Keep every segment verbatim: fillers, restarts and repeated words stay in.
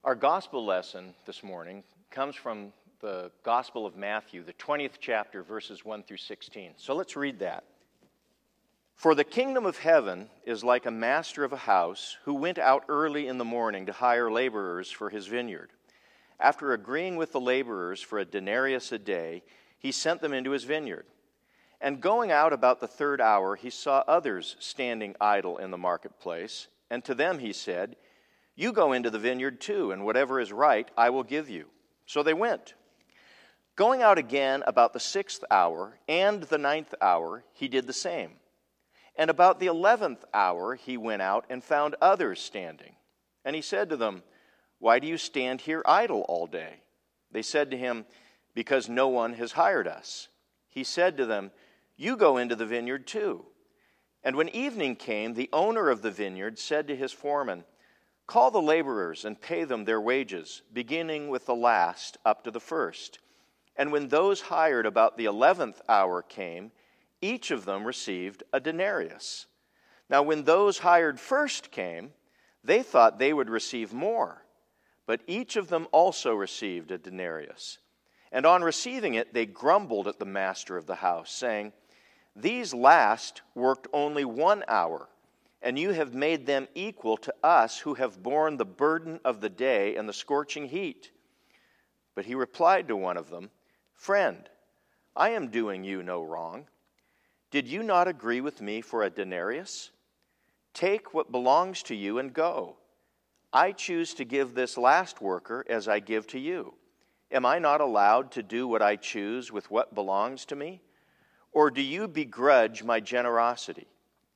Our gospel lesson this morning comes from the Gospel of Matthew, the twentieth chapter, verses one through sixteen. So let's read that. For the kingdom of heaven is like a master of a house who went out early in the morning to hire laborers for his vineyard. After agreeing with the laborers for a denarius a day, he sent them into his vineyard. And going out about the third hour, he saw others standing idle in the marketplace. And to them he said, "You go into the vineyard too, and whatever is right I will give you." So they went. Going out again about the sixth hour and the ninth hour, he did the same. And about the eleventh hour he went out and found others standing. And he said to them, "Why do you stand here idle all day?" They said to him, "Because no one has hired us." He said to them, "You go into the vineyard too." And when evening came, the owner of the vineyard said to his foreman, "Call the laborers and pay them their wages, beginning with the last up to the first." And when those hired about the eleventh hour came, each of them received a denarius. Now when those hired first came, they thought they would receive more, but each of them also received a denarius. And on receiving it, they grumbled at the master of the house, saying, "These last worked only one hour, and you have made them equal to us who have borne the burden of the day and the scorching heat." But he replied to one of them, "Friend, I am doing you no wrong. Did you not agree with me for a denarius? Take what belongs to you and go. I choose to give this last worker as I give to you. Am I not allowed to do what I choose with what belongs to me? Or do you begrudge my generosity?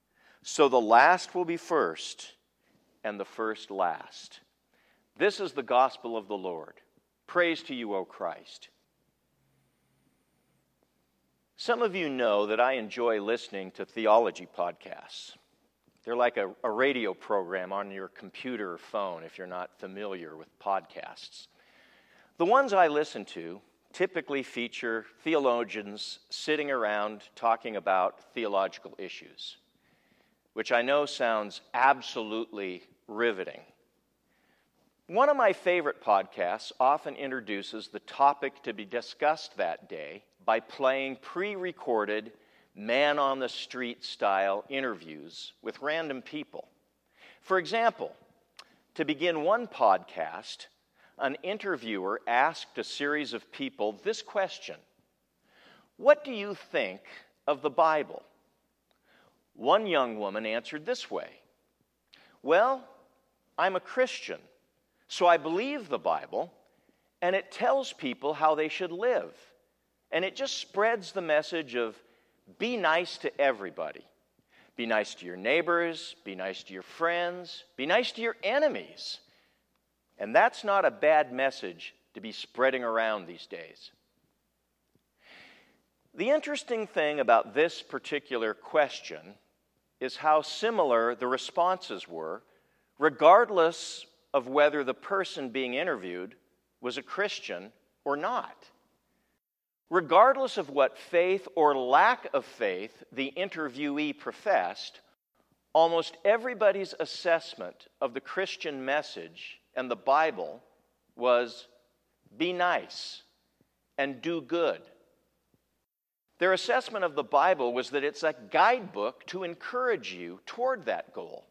So the last will be first, and the first last." This is the gospel of the Lord. Praise to you, O Christ. Some of you know that I enjoy listening to theology podcasts. They're like a, a radio program on your computer or phone if you're not familiar with podcasts. The ones I listen to typically feature theologians sitting around talking about theological issues, which I know sounds absolutely riveting. One of my favorite podcasts often introduces the topic to be discussed that day by playing pre-recorded, man-on-the-street style interviews with random people. For example, to begin one podcast, an interviewer asked a series of people this question: "What do you think of the Bible?" One young woman answered this way: "Well, I'm a Christian, so I believe the Bible, and it tells people how they should live. And it just spreads the message of be nice to everybody. Be nice to your neighbors, be nice to your friends, be nice to your enemies. And that's not a bad message to be spreading around these days." The interesting thing about this particular question is how similar the responses were, regardless of whether the person being interviewed was a Christian or not. Regardless of what faith or lack of faith the interviewee professed, almost everybody's assessment of the Christian message and the Bible was be nice and do good. Their assessment of the Bible was that it's a guidebook to encourage you toward that goal.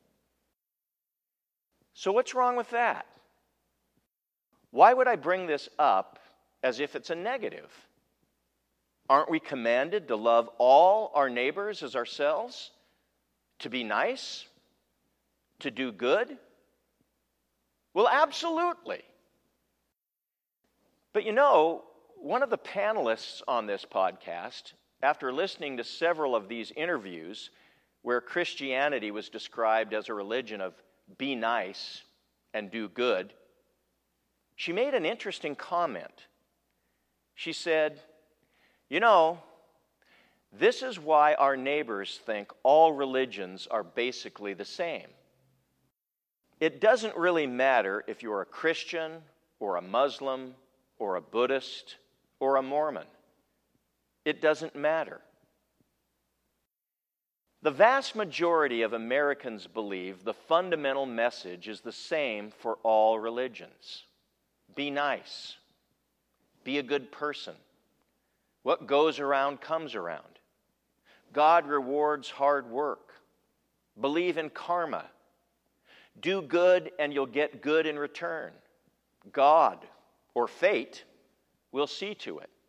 So what's wrong with that? Why would I bring this up as if it's a negative? Aren't we commanded to love all our neighbors as ourselves? To be nice? To do good? Well, absolutely. But you know, one of the panelists on this podcast, after listening to several of these interviews where Christianity was described as a religion of be nice and do good, she made an interesting comment. She said, "You know, this is why our neighbors think all religions are basically the same. It doesn't really matter if you're a Christian or a Muslim or a Buddhist or a Mormon. It doesn't matter. The vast majority of Americans believe the fundamental message is the same for all religions. Be nice. Be a good person. What goes around comes around. God rewards hard work. Believe in karma. Do good and you'll get good in return. God, or fate, will see to it.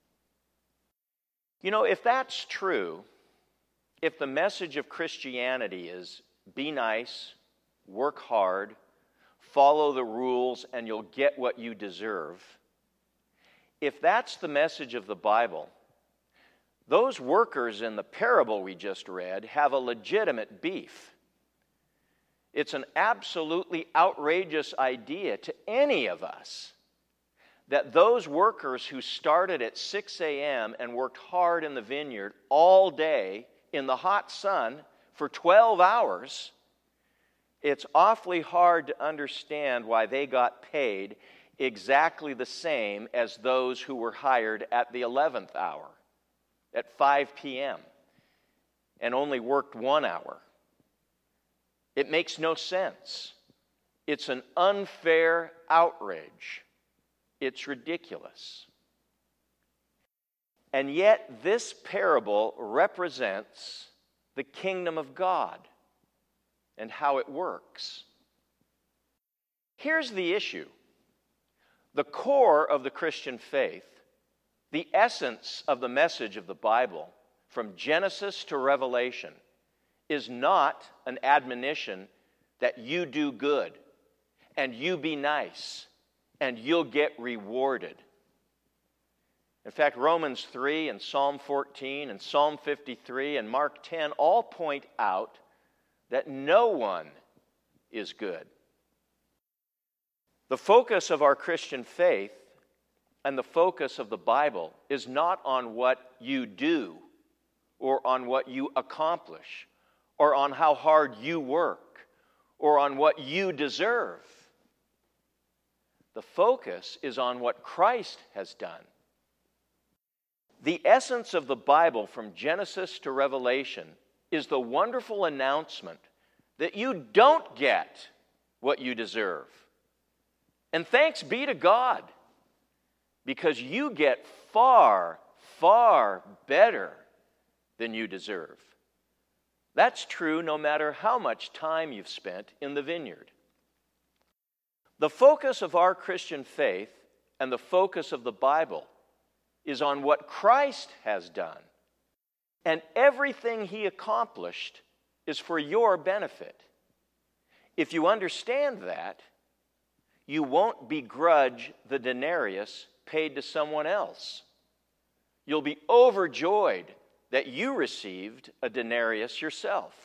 You know, if that's true, if the message of Christianity is be nice, work hard, follow the rules, and you'll get what you deserve, if that's the message of the Bible, those workers in the parable we just read have a legitimate beef. It's an absolutely outrageous idea to any of us that those workers who started at six a.m. and worked hard in the vineyard all day in the hot sun for twelve hours, it's awfully hard to understand why they got paid exactly the same as those who were hired at the eleventh hour, at five p.m., and only worked one hour. It makes no sense. It's an unfair outrage. It's ridiculous. And yet, this parable represents the kingdom of God and how it works. Here's the issue. The core of the Christian faith, the essence of the message of the Bible, from Genesis to Revelation, is not an admonition that you do good and you be nice and you'll get rewarded. In fact, Romans three and Psalm fourteen and Psalm fifty-three and Mark ten all point out that no one is good. The focus of our Christian faith and the focus of the Bible is not on what you do or on what you accomplish or on how hard you work or on what you deserve. The focus is on what Christ has done. The essence of the Bible from Genesis to Revelation is the wonderful announcement that you don't get what you deserve. And thanks be to God, because you get far, far better than you deserve. That's true no matter how much time you've spent in the vineyard. The focus of our Christian faith and the focus of the Bible is on what Christ has done. And everything he accomplished is for your benefit. If you understand that, you won't begrudge the denarius paid to someone else. You'll be overjoyed that you received a denarius yourself.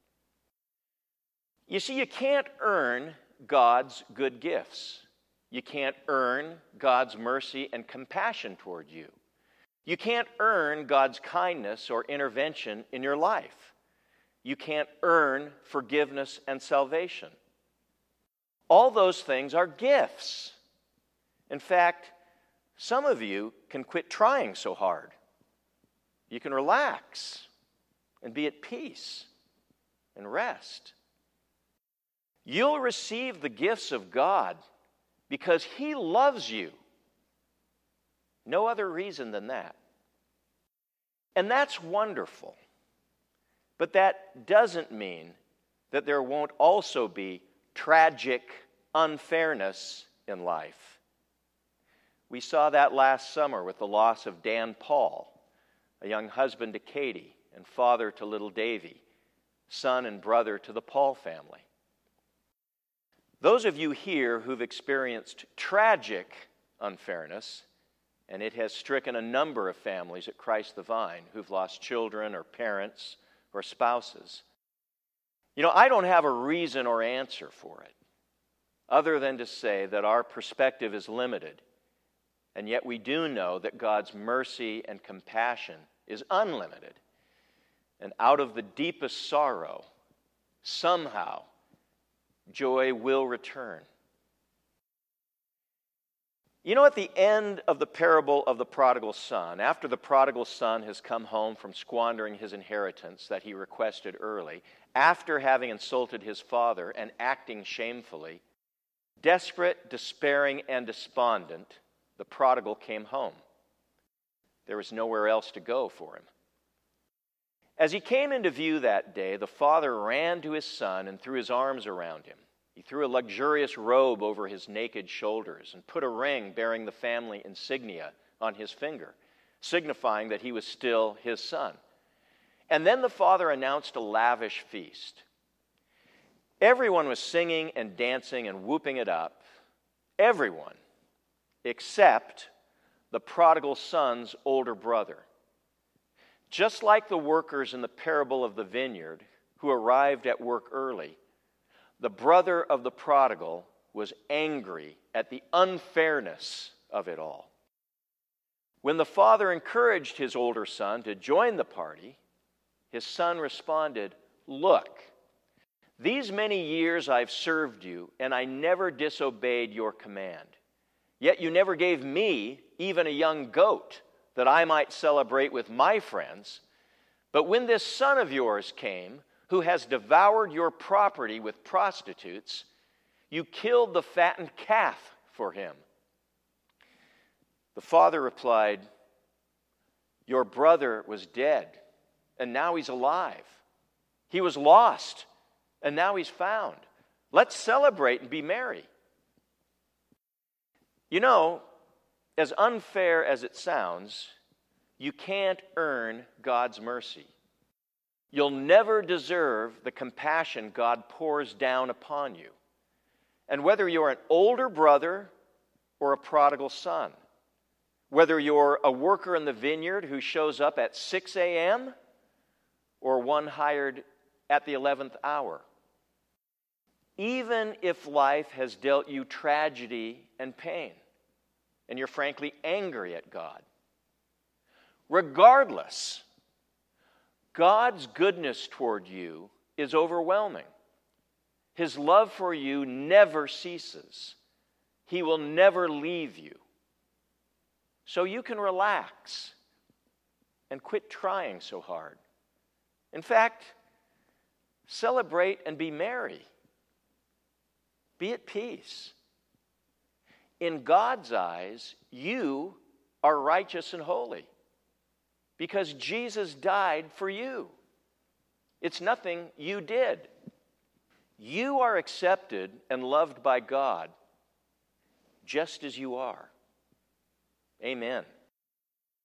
You see, you can't earn God's good gifts. You can't earn God's mercy and compassion toward you. You can't earn God's kindness or intervention in your life. You can't earn forgiveness and salvation. All those things are gifts. In fact, some of you can quit trying so hard. You can relax and be at peace and rest. You'll receive the gifts of God because he loves you. No other reason than that. And that's wonderful. But that doesn't mean that there won't also be tragic unfairness in life. We saw that last summer with the loss of Dan Paul, a young husband to Katie and father to little Davy, son and brother to the Paul family. Those of you here who've experienced tragic unfairness, and it has stricken a number of families at Christ the Vine who've lost children or parents or spouses. You know, I don't have a reason or answer for it, other than to say that our perspective is limited, and yet we do know that God's mercy and compassion is unlimited. And out of the deepest sorrow, somehow, joy will return. You know, at the end of the parable of the prodigal son, after the prodigal son has come home from squandering his inheritance that he requested early, after having insulted his father and acting shamefully, Desperate, despairing, and despondent, the prodigal came home. There was nowhere else to go for him. As he came into view that day, the father ran to his son and threw his arms around him. He threw a luxurious robe over his naked shoulders and put a ring bearing the family insignia on his finger, signifying that he was still his son. And then the father announced a lavish feast. Everyone was singing and dancing and whooping it up. Everyone, except the prodigal son's older brother. Just like the workers in the parable of the vineyard who arrived at work early, the brother of the prodigal was angry at the unfairness of it all. When the father encouraged his older son to join the party, his son responded, "Look, these many years I've served you, and I never disobeyed your command. Yet you never gave me even a young goat that I might celebrate with my friends. But when this son of yours came, who has devoured your property with prostitutes, you killed the fattened calf for him." The father replied, "Your brother was dead, and now he's alive. He was lost, and now he's found. Let's celebrate and be merry." You know, as unfair as it sounds, you can't earn God's mercy. You'll never deserve the compassion God pours down upon you. And whether you're an older brother or a prodigal son, whether you're a worker in the vineyard who shows up at six a.m. or one hired at the eleventh hour, even if life has dealt you tragedy and pain, and you're frankly angry at God, regardless, God's goodness toward you is overwhelming. His love for you never ceases. He will never leave you. So you can relax and quit trying so hard. In fact, celebrate and be merry. Be at peace. In God's eyes, you are righteous and holy because Jesus died for you. It's nothing you did. You are accepted and loved by God just as you are. Amen.